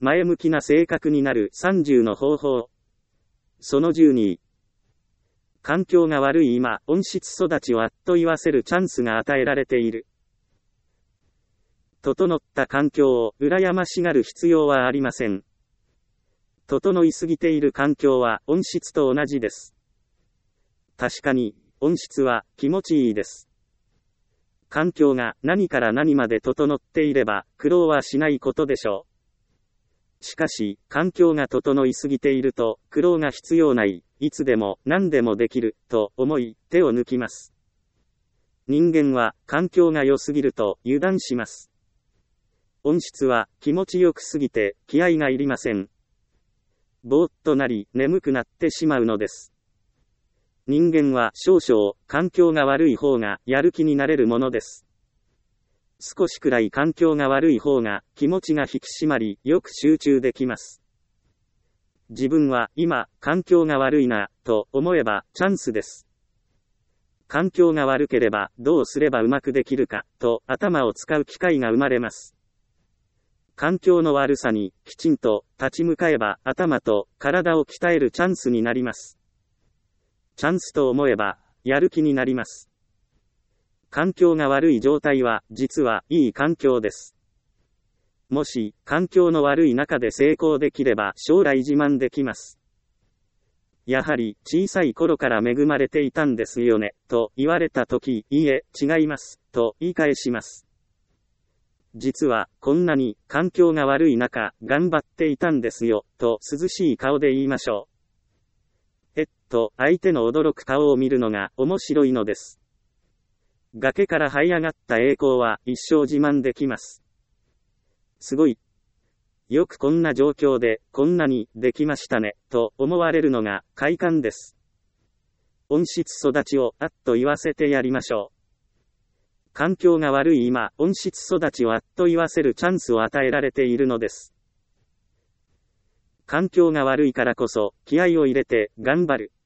前向きな性格になる30の方法。その12。環境が悪い今、温室育ちをあっと言わせるチャンスが与えられている。整った環境を羨ましがる必要はありません。整いすぎている環境は温室と同じです。確かに、温室は気持ちいいです。環境が何から何まで整っていれば苦労はしないことでしょう。しかし、環境が整いすぎていると苦労が必要ない、いつでも何でもできると思い手を抜きます。人間は環境が良すぎると油断します。温室は気持ちよくすぎて気合がいりません。ぼーっとなり眠くなってしまうのです。人間は少々環境が悪い方がやる気になれるものです。少しくらい環境が悪い方が気持ちが引き締まりよく集中できます。自分は今環境が悪いなと思えばチャンスです。環境が悪ければどうすればうまくできるかと頭を使う機会が生まれます。環境の悪さにきちんと立ち向かえば頭と体を鍛えるチャンスになります。チャンスと思えばやる気になります。環境が悪い状態は実はいい環境です。もし環境の悪い中で成功できれば将来自慢できます。やはり小さい頃から恵まれていたんですよねと言われたとき、いいえ、違いますと言い返します。実はこんなに環境が悪い中頑張っていたんですよと涼しい顔で言いましょう。相手の驚く顔を見るのが面白いのです。崖から這い上がった栄光は一生自慢できます。すごい。よくこんな状況でこんなにできましたねと思われるのが快感です。温室育ちをあっと言わせてやりましょう。環境が悪い今、温室育ちをあっと言わせるチャンスを与えられているのです。環境が悪いからこそ気合を入れて頑張る。